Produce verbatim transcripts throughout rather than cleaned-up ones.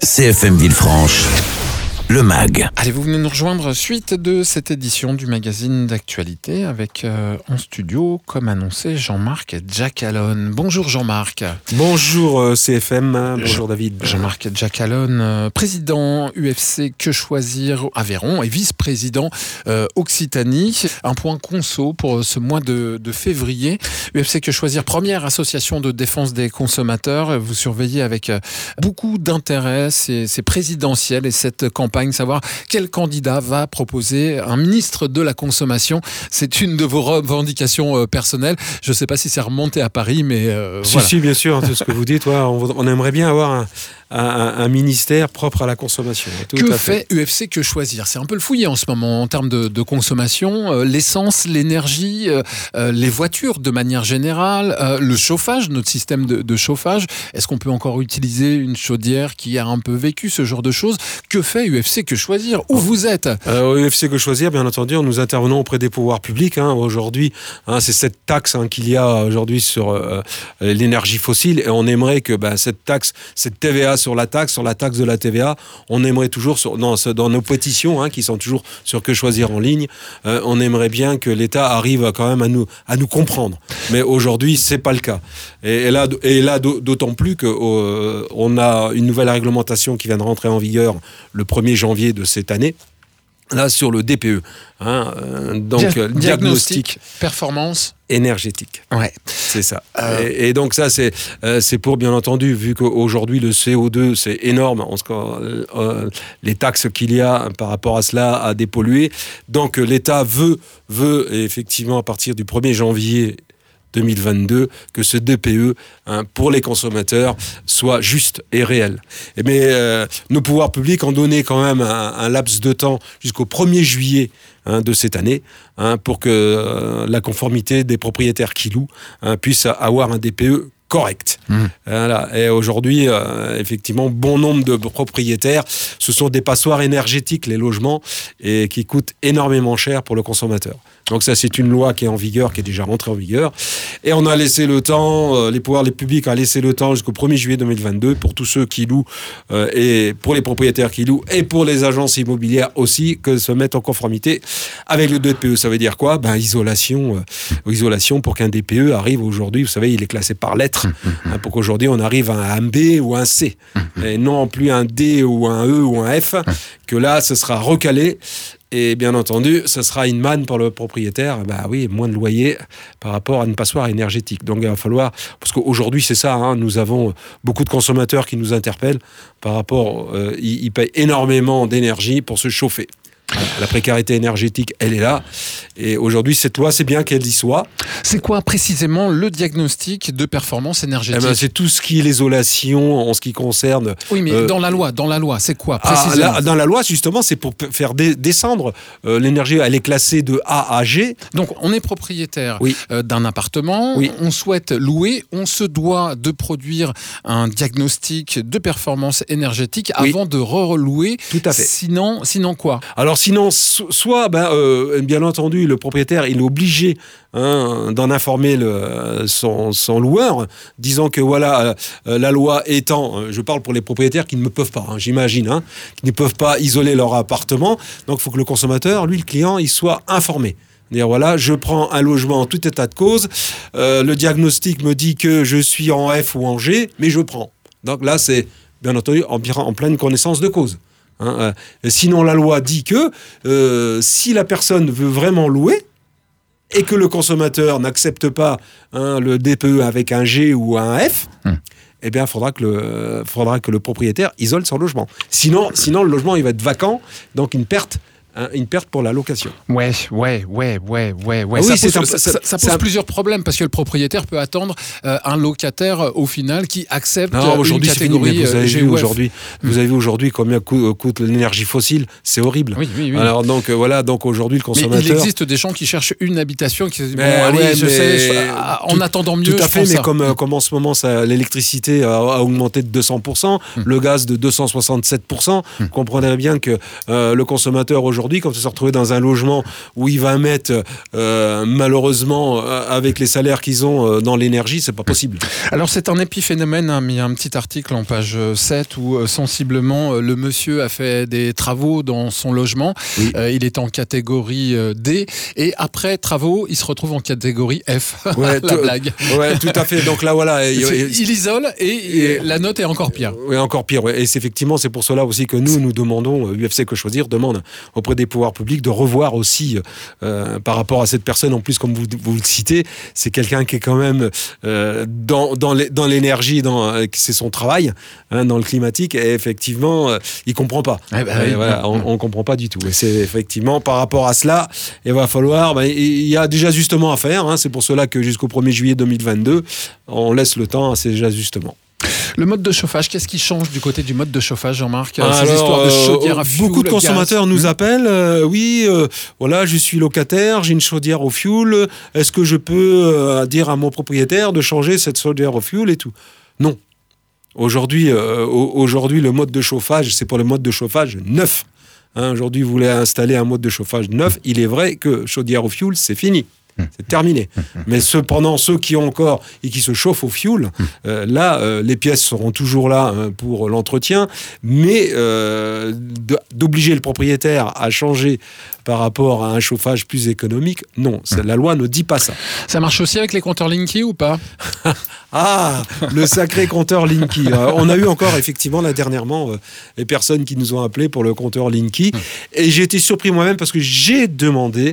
C F M Villefranche, le mag. Allez, vous venez nous rejoindre suite de cette édition du magazine d'actualité avec euh, en studio, comme annoncé, Jean-Marc Jackalone. Bonjour Jean-Marc. Bonjour euh, C F M, bonjour Jean- David. Jean-Marc Jackalone, euh, président U F C Que Choisir Aveyron et vice-président euh, Occitanie. Un point conso pour ce mois de, de février. U F C Que Choisir, première association de défense des consommateurs. Vous surveillez avec euh, beaucoup d'intérêt ces, ces présidentielles et cette campagne, savoir quel candidat va proposer un ministre de la consommation. C'est une de vos revendications euh, personnelles. Je ne sais pas si c'est remonté à Paris, mais euh, Si, voilà. si, bien sûr, tout ce que vous dites, ouais, on, on aimerait bien avoir un, un, un ministère propre à la consommation. Tout Que à fait. fait U F C Que Choisir? C'est un peu le fouillis en ce moment en termes de, de consommation. Euh, l'essence, l'énergie, euh, euh, les voitures de manière générale, euh, le chauffage, notre système de, de chauffage. Est-ce qu'on peut encore utiliser une chaudière qui a un peu vécu ce genre de choses? Que fait U F C Que Choisir? Où vous êtes? Euh, au U F C Que Choisir, bien entendu, nous intervenons auprès des pouvoirs publics. Hein, aujourd'hui, hein, c'est cette taxe hein, qu'il y a aujourd'hui sur euh, l'énergie fossile, et on aimerait que bah, cette taxe, cette T V A sur la taxe, sur la taxe de la T V A, on aimerait toujours, sur, dans, dans nos pétitions, hein, qui sont toujours sur Que Choisir en ligne, euh, on aimerait bien que l'État arrive quand même à nous, à nous comprendre. Mais aujourd'hui, c'est pas le cas. Et, et là, et là d'autant plus qu'on euh, a une nouvelle réglementation qui vient de rentrer en vigueur le premier janvier de cette année, là sur le D P E, hein, euh, donc Dia- euh, diagnostic, diagnostic, performance. énergétique. Ouais. C'est ça. Euh... Et, et donc ça, c'est, euh, c'est pour, bien entendu, vu qu'aujourd'hui le C O deux, c'est énorme, en ce cas, euh, les taxes qu'il y a par rapport à cela à dépolluer. Donc euh, l'État veut, veut effectivement, à partir du premier janvier deux mille vingt-deux, que ce D P E, hein, pour les consommateurs, soit juste et réel. Et mais euh, nos pouvoirs publics ont donné quand même un, un laps de temps jusqu'au premier juillet hein, de cette année, hein, pour que euh, la conformité des propriétaires qui louent hein, puisse avoir un D P E correct. Mmh. Voilà. Et aujourd'hui, euh, effectivement, bon nombre de propriétaires, ce sont des passoires énergétiques, les logements, et qui coûtent énormément cher pour le consommateur. Donc ça, c'est une loi qui est en vigueur, qui est déjà rentrée en vigueur. Et on a laissé le temps, euh, les pouvoirs les publics ont laissé le temps jusqu'au premier juillet deux mille vingt-deux pour tous ceux qui louent, euh, et pour les propriétaires qui louent, et pour les agences immobilières aussi, que se mettent en conformité avec le D P E. Ça veut dire quoi? Ben, isolation, euh, isolation pour qu'un D P E arrive aujourd'hui. Vous savez, il est classé par lettres. Hein, pour qu'aujourd'hui on arrive à un B ou un C, et non plus un D ou un E ou un F, que là ce sera recalé, et bien entendu ce sera une manne pour le propriétaire, bah oui, moins de loyer par rapport à une passoire énergétique. Donc il va falloir, parce qu'aujourd'hui c'est ça, hein, nous avons beaucoup de consommateurs qui nous interpellent par rapport, euh, ils, ils payent énormément d'énergie pour se chauffer. La précarité énergétique, elle est là. Et aujourd'hui, cette loi, c'est bien qu'elle y soit. C'est quoi précisément le diagnostic de performance énergétique? Eh ben, c'est tout ce qui est l'isolation en ce qui concerne... Oui, mais euh, dans la loi, dans la loi, c'est quoi précisément? Ah, là, dans la loi, justement, c'est pour p- faire dé- descendre euh, l'énergie. Elle est classée de A à G. Donc, on est propriétaire oui. euh, d'un appartement, oui. on souhaite louer, on se doit de produire un diagnostic de performance énergétique oui. avant de re-louer. Tout à fait. Sinon, sinon quoi? Alors sinon, so- soit, ben, euh, bien entendu, le propriétaire, il est obligé hein, d'en informer le, son, son loueur, disant que voilà, euh, la loi étant, euh, je parle pour les propriétaires qui ne peuvent pas, hein, j'imagine, hein, qui ne peuvent pas isoler leur appartement, donc il faut que le consommateur, lui, le client, il soit informé. Dire voilà, je prends un logement en tout état de cause, euh, le diagnostic me dit que je suis en F ou en G, mais je prends. Donc là, c'est bien entendu en, en pleine connaissance de cause. Hein, euh, sinon, la loi dit que euh, si la personne veut vraiment louer et que le consommateur n'accepte pas hein, le D P E avec un G ou un F, hum. eh bien, il faudra que le, faudra que le propriétaire isole son logement. Sinon, sinon, le logement il va être vacant, donc une perte. Une perte pour la location. Ouais, ouais, ouais, ouais, ouais, ouais. Ah ça oui, pose, c'est un, ça, ça, ça pose un... plusieurs problèmes parce que le propriétaire peut attendre euh, un locataire euh, au final qui accepte non, une catégorie fini, vous avez G vu ou F. aujourd'hui, mmh. vous avez vu aujourd'hui combien coûte, coûte l'énergie fossile, c'est horrible. Oui, oui, oui. Alors donc euh, voilà, donc aujourd'hui le consommateur. Mais il existe des gens qui cherchent une habitation qui se disent bon, mais, allez, ouais, je sais, je, ah, en tout, attendant mieux. Tout à je fait, prends mais ça. comme, euh, comme en ce moment ça, l'électricité a, a augmenté de deux cents pour cent, mmh. le gaz de deux cent soixante-sept pour cent, mmh. vous comprenez bien que euh, le consommateur aujourd'hui aujourd'hui, quand il se retrouve dans un logement où il va mettre, euh, malheureusement, avec les salaires qu'ils ont euh, dans l'énergie, c'est pas possible. Alors c'est un épiphénomène, hein, mais il y a un petit article en page sept où euh, sensiblement euh, le monsieur a fait des travaux dans son logement. Oui. Euh, il est en catégorie euh, D et après travaux, il se retrouve en catégorie F. Ouais, la blague. Ouais, tout à fait. Donc là, voilà. Il, il isole et, et, et la note est encore pire. Oui, encore pire. Ouais. Et c'est effectivement, c'est pour cela aussi que nous, nous demandons, U F C Que Choisir demande auprès des pouvoirs publics de revoir aussi euh, par rapport à cette personne. En plus, comme vous, vous le citez, c'est quelqu'un qui est quand même euh, dans, dans, les, dans l'énergie, dans, euh, c'est son travail, hein, dans le climatique. Et effectivement, euh, il comprend pas. Eh ben, oui, voilà, on, on comprend pas du tout. Et c'est effectivement par rapport à cela, il va falloir. Ben, il y a des ajustements à faire. Hein, c'est pour cela que jusqu'au premier juillet deux mille vingt-deux, on laisse le temps à ces ajustements. Le mode de chauffage, qu'est-ce qui change du côté du mode de chauffage, Jean-Marc? Alors, ces histoires de chaudière à fioul, beaucoup de consommateurs gaz. nous appellent. Euh, oui, euh, voilà, je suis locataire, j'ai une chaudière au fioul. Est-ce que je peux euh, dire à mon propriétaire de changer cette chaudière au fioul et tout? Non. Aujourd'hui, euh, aujourd'hui, le mode de chauffage, c'est pour le mode de chauffage neuf. Hein, aujourd'hui, vous voulez installer un mode de chauffage neuf. Il est vrai que chaudière au fioul, c'est fini. C'est terminé. Mais cependant, ceux qui ont encore et qui se chauffent au fioul, euh, là, euh, les pièces seront toujours là hein, pour l'entretien, mais euh, d'obliger le propriétaire à changer par rapport à un chauffage plus économique, non, la loi ne dit pas ça. Ça marche aussi avec les compteurs Linky ou pas? Ah, le sacré compteur Linky. Euh, on a eu encore, effectivement, là, dernièrement, euh, les personnes qui nous ont appelés pour le compteur Linky. Et j'ai été surpris moi-même parce que j'ai demandé,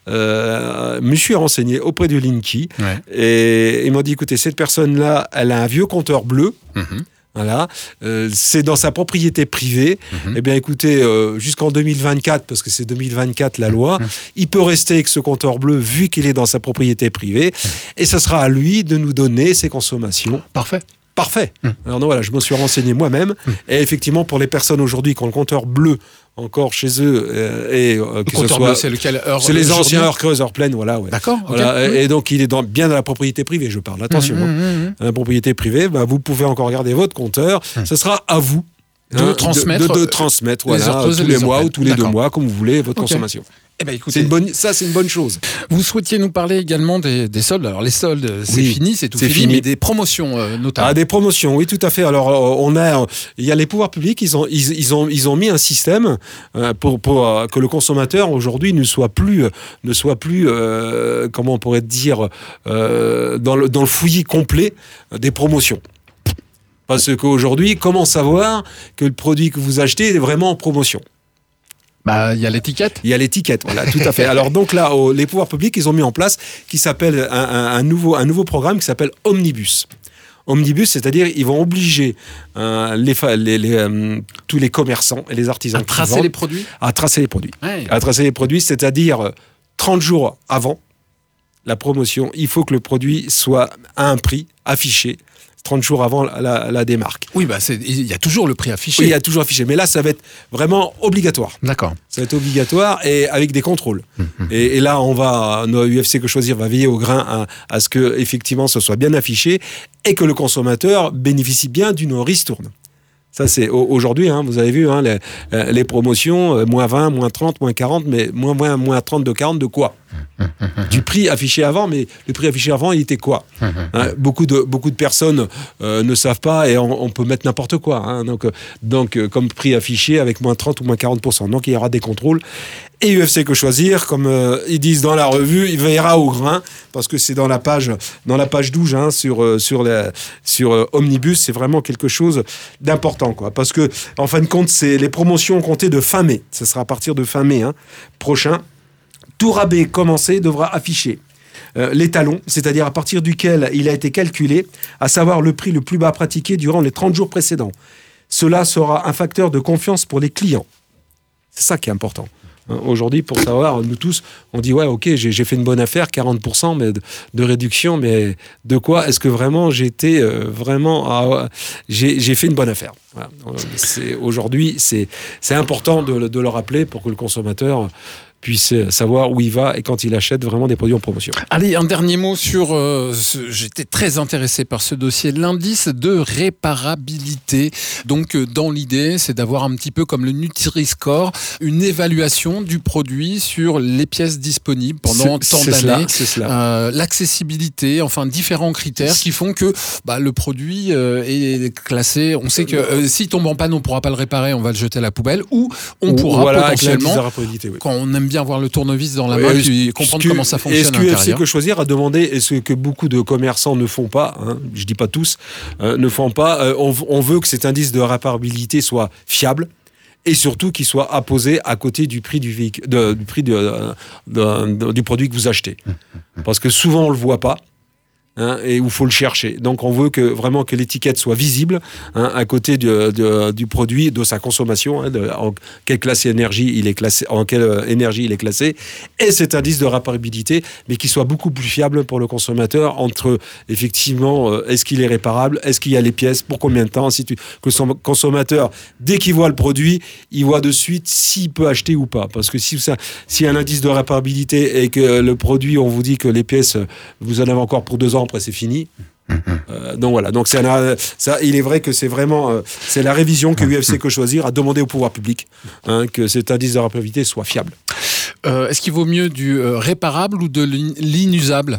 euh, me suis renseigné auprès de Linky. Ouais. Et ils m'ont dit, écoutez, cette personne-là, elle a un vieux compteur bleu. Mm-hmm. Voilà, euh, c'est dans sa propriété privée. Mmh. Eh bien, écoutez, euh, jusqu'en deux mille vingt-quatre, parce que c'est deux mille vingt-quatre la loi, mmh. il peut rester avec ce compteur bleu vu qu'il est dans sa propriété privée, mmh. et ce sera à lui de nous donner ses consommations. Parfait. Parfait. Mmh. Alors non, voilà, je me suis renseigné moi-même, mmh. et effectivement, pour les personnes aujourd'hui qui ont le compteur bleu encore chez eux, euh, et euh, que le ce soit, bleu, c'est lequel heure, c'est les anciens heures creuses, heures pleines, voilà. Ouais. D'accord. Voilà, okay. et, et donc il est dans, bien dans la propriété privée, je parle. Attention, mmh, hein. mmh, mmh. La propriété privée, bah, vous pouvez encore garder votre compteur. Mmh. Ce sera à vous de hein, transmettre, de, de, de transmettre, voilà, heures creuses, tous les, les mois ou tous les deux mois, comme vous voulez, votre okay. consommation. Eh ben, écoutez, c'est une bonne, ça, c'est une bonne chose. Vous souhaitiez nous parler également des, des soldes. Alors, les soldes, c'est oui, fini, c'est tout c'est fini, fini, mais des promotions euh, notamment. Ah, des promotions, oui, tout à fait. Alors, on a, il y a les pouvoirs publics, ils ont, ils, ils ont, ils ont mis un système euh, pour, pour euh, que le consommateur aujourd'hui ne soit plus, ne soit plus, euh, comment on pourrait dire, euh, dans le, dans le fouillis complet des promotions. Parce qu'aujourd'hui, comment savoir que le produit que vous achetez est vraiment en promotion? Bah, il y a l'étiquette. Il y a l'étiquette, voilà, tout à fait. Alors donc là, oh, les pouvoirs publics, ils ont mis en place qui s'appelle un, un, un nouveau, un nouveau programme qui s'appelle Omnibus. Omnibus, c'est-à-dire ils vont obliger euh, les, les, les, euh, tous les commerçants et les artisans à tracer vendent, les produits. À tracer les produits. Ouais. À tracer les produits, c'est-à-dire trente jours avant la promotion, il faut que le produit soit à un prix affiché. trente jours avant la, la, la démarque. Oui, bah c'est, il y a toujours le prix affiché. Oui, il y a toujours affiché. Mais là, ça va être vraiment obligatoire. D'accord. Ça va être obligatoire et avec des contrôles. Mmh. Et, et là, on va, nos U F C Que Choisir va veiller au grain à, à ce que, effectivement, ce soit bien affiché et que le consommateur bénéficie bien d'une ristourne. Ça, c'est aujourd'hui, hein, vous avez vu, hein, les, les promotions, euh, moins vingt, moins trente, moins quarante, mais moins vingt, moins trente de quarante, de quoi? Du prix affiché avant, mais le prix affiché avant, il était quoi? Hein, beaucoup, de, beaucoup de personnes euh, ne savent pas et on, on peut mettre n'importe quoi. Hein, donc, donc euh, comme prix affiché avec moins trente ou moins quarante pour cent. Donc, il y aura des contrôles. Et U F C Que Choisir, comme euh, ils disent dans la revue, il veillera au grain, parce que c'est dans la page, dans la page douze, hein, sur, euh, sur, les, sur euh, Omnibus, c'est vraiment quelque chose d'important, quoi. Parce que, en fin de compte, c'est les promotions comptées de fin mai. Ce sera à partir de fin mai hein, prochain. Tout rabais commencé devra afficher euh, l'étalon, c'est-à-dire à partir duquel il a été calculé, à savoir le prix le plus bas pratiqué durant les trente jours précédents. Cela sera un facteur de confiance pour les clients. C'est ça qui est important. Aujourd'hui, pour savoir, nous tous, on dit ouais, ok, j'ai, j'ai fait une bonne affaire, quarante pour cent mais de, de réduction, mais de quoi est-ce que vraiment j'ai été euh, vraiment, à, j'ai, j'ai fait une bonne affaire. Voilà. C'est, aujourd'hui, c'est, c'est important de, de le rappeler pour que le consommateur puisse savoir où il va et quand il achète vraiment des produits en promotion. Allez, un dernier mot sur... Euh, ce, j'étais très intéressé par ce dossier, l'indice de réparabilité. Donc, euh, dans l'idée, c'est d'avoir un petit peu comme le Nutri-Score, une évaluation du produit sur les pièces disponibles pendant c'est, tant c'est d'années. Cela, c'est cela. Euh, l'accessibilité, enfin différents critères qui font que bah, le produit euh, est classé. On sait que euh, s'il tombe en panne, on ne pourra pas le réparer, on va le jeter à la poubelle, ou on pourra voilà, potentiellement, oui. quand on aime bien voir le tournevis dans la Oui, main, est-ce, puis comprendre que, comment ça fonctionne est-ce à l'intérieur. Est-ce que U F C Que Choisir a demandé, et ce que beaucoup de commerçants ne font pas, hein, je dis pas tous, euh, ne font pas, euh, on, on veut que cet indice de réparabilité soit fiable, et surtout qu'il soit apposé à côté du prix du, véhicule, de, du, prix de, de, de, du produit que vous achetez. Parce que souvent on ne le voit pas. Hein, et où il faut le chercher. Donc on veut que vraiment que l'étiquette soit visible, hein, à côté du, de, du produit, de sa consommation, hein, de, en quelle classe énergie il est classé, en quelle euh, énergie il est classé, et cet indice de réparabilité, mais qui soit beaucoup plus fiable pour le consommateur entre effectivement euh, est-ce qu'il est réparable, est-ce qu'il y a les pièces, pour combien de temps, si tu, que son consommateur, dès qu'il voit le produit, il voit de suite s'il peut acheter ou pas. Parce que si ça, s'il y a un indice de réparabilité et que le produit, on vous dit que les pièces, vous en avez encore pour deux ans, après c'est fini. Euh, donc voilà, donc c'est un, ça, il est vrai que c'est vraiment euh, c'est la révision que U F C Que Choisir a demandé au pouvoir public, hein, que cet indice de réparabilité soit fiable. Euh, est-ce qu'il vaut mieux du euh, réparable ou de l'inusable?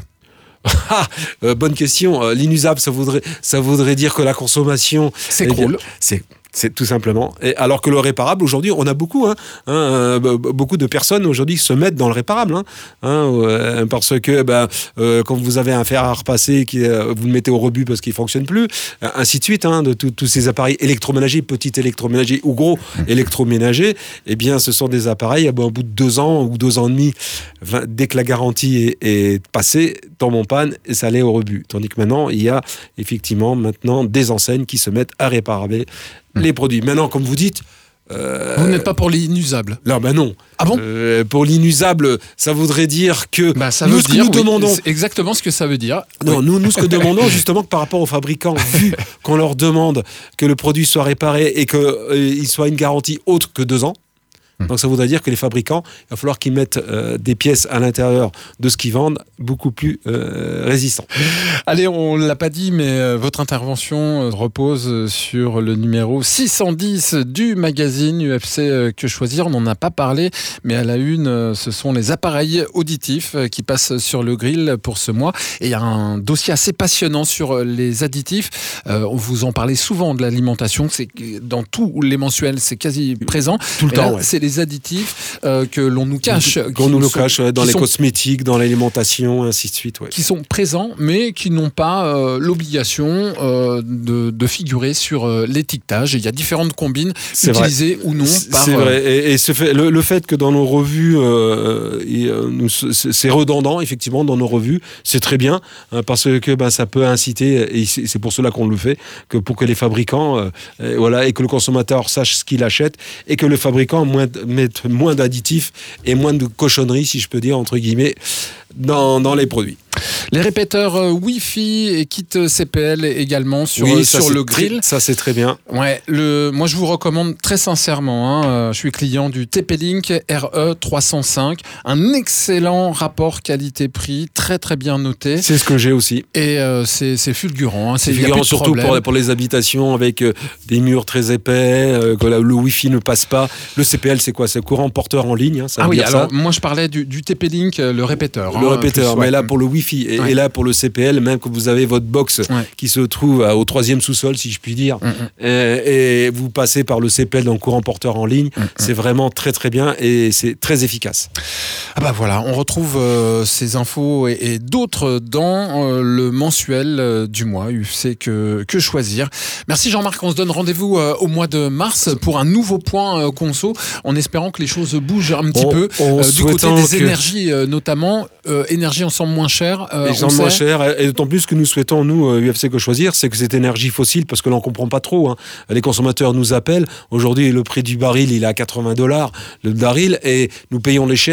Ah, euh, bonne question. Euh, l'inusable, ça voudrait, ça voudrait dire que la consommation s'écroule. C'est C'est tout simplement. Et alors que le réparable, aujourd'hui, on a beaucoup, hein, hein, euh, beaucoup de personnes aujourd'hui se mettent dans le réparable, hein, hein, euh, parce que ben, euh, quand vous avez un fer à repasser, qui, euh, vous le mettez au rebut parce qu'il ne fonctionne plus, euh, ainsi de suite, hein, de tous ces appareils électroménagers, petits électroménagers ou gros électroménagers, eh bien, ce sont des appareils, ben, au bout de deux ans ou deux ans et demi, vingt, dès que la garantie est, est passée, tombe en panne et ça allait au rebut. Tandis que maintenant, il y a effectivement maintenant des enseignes qui se mettent à réparer les produits. Maintenant, comme vous dites... Euh... Vous n'êtes pas pour l'inusable? Non, ben non. Ah bon? euh, Pour l'inusable, ça voudrait dire que... Bah, ça nous, veut ce dire, que nous oui, demandons... c'est exactement ce que ça veut dire. Non, oui. nous, nous, ce que demandons, justement, que par rapport aux fabricants, vu qu'on leur demande que le produit soit réparé et qu'il euh, soit une garantie autre que deux ans, donc ça voudrait dire que les fabricants, il va falloir qu'ils mettent euh, des pièces à l'intérieur de ce qu'ils vendent beaucoup plus euh, résistants. Allez, on ne l'a pas dit, mais euh, votre intervention euh, repose sur le numéro six cent dix du magazine U F C euh, Que Choisir. On n'en a pas parlé, mais à la une, euh, ce sont les appareils auditifs euh, qui passent sur le grill pour ce mois. Et il y a un dossier assez passionnant sur les additifs. Euh, on vous en parlait souvent de l'alimentation. C'est, dans tous les mensuels, c'est quasi présent. Tout le et temps, là, ouais. C'est les additifs euh, que l'on nous cache. Qu'on nous le sont, cache dans les sont, cosmétiques, dans l'alimentation, ainsi de suite. Ouais. Qui sont présents, mais qui n'ont pas euh, l'obligation euh, de, de figurer sur euh, l'étiquetage. Et il y a différentes combines c'est utilisées vrai. ou non. C'est par, c'est vrai. Et, et ce fait, le, le fait que dans nos revues, euh, et, euh, nous, c'est, c'est redondant, effectivement, dans nos revues, c'est très bien, hein, parce que ben, ça peut inciter, et c'est, c'est pour cela qu'on le fait, que pour que les fabricants, euh, et, voilà, et que le consommateur sache ce qu'il achète, et que le fabricant moins, mette moins d'additifs et moins de cochonneries, si je peux dire, entre guillemets, dans, dans les produits. Les répéteurs euh, Wi-Fi et kit C P L également sur, oui, euh, ça, sur le très, grill. Ça, c'est très bien. Ouais, le, moi, je vous recommande très sincèrement, hein, euh, je suis client du T P-Link R E trois cent cinq. Un excellent rapport qualité-prix, très très bien noté. C'est ce que j'ai aussi. Et euh, c'est, c'est fulgurant. Hein, c'est fulgurant, surtout pour, pour les habitations avec euh, des murs très épais, euh, que la, le Wi-Fi ne passe pas. Le C P L, c'est quoi? C'est courant porteur en ligne. Hein, ça ah oui, alors ça. moi, je parlais du, du T P-Link, le répéteur. Le hein, répéteur, plus, mais ouais. là, pour le Wi-Fi. Et, ouais. et là, pour le C P L, même que vous avez votre box ouais. qui se trouve au troisième sous-sol, si je puis dire, mm-hmm. et, et vous passez par le C P L dans le courant porteur en ligne, mm-hmm. c'est vraiment très très bien et c'est très efficace. Ah bah voilà, on retrouve euh, ces infos et, et d'autres dans euh, le mensuel euh, du mois U F C que, que choisir. Merci Jean-Marc, on se donne rendez-vous euh, au mois de mars pour un nouveau point euh, conso, en espérant que les choses bougent un petit on, peu on euh, du côté des que... énergies euh, notamment, euh, énergie ensemble moins chère. Euh, les gens moins chers, et d'autant plus que nous souhaitons, nous, U F C Que Choisir, c'est que cette énergie fossile, parce que là on comprend pas trop, hein. Les consommateurs nous appellent, aujourd'hui le prix du baril il est à quatre-vingts dollars le baril, et nous payons les, chers, les,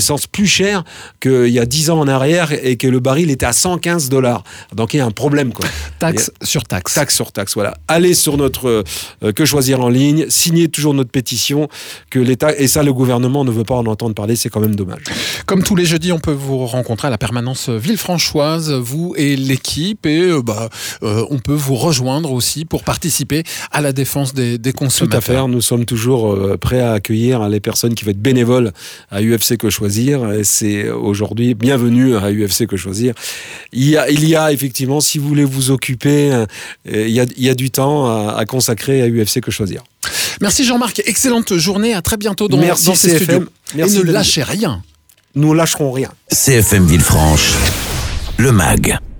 l'essence plus chère qu'il y a dix ans en arrière et que le baril était à cent quinze dollars. Donc il y a un problème, quoi. Taxe a... sur taxe. Taxe sur taxe, voilà. Allez sur notre euh, Que choisir en ligne, signez toujours notre pétition que l'État, et ça le gouvernement ne veut pas en entendre parler, c'est quand même dommage. Comme tous les jeudis, on peut vous rencontrer à la permanence Villefranchoise, vous et l'équipe, et euh, bah, euh, on peut vous rejoindre aussi pour participer à la défense des, des consommateurs. Tout à fait, nous sommes toujours euh, prêts à accueillir les personnes qui veulent être bénévoles à U F C Que Choisir, et c'est aujourd'hui bienvenue à U F C Que Choisir. Il y a, il y a effectivement, si vous voulez vous occuper, euh, il, y a, il y a du temps à, à consacrer à U F C Que Choisir. Merci Jean-Marc, excellente journée, à très bientôt dans, Merci dans ces C F M. studios. Merci, et ne David. lâchez rien. Nous lâcherons rien. C F M Villefranche, le M A G.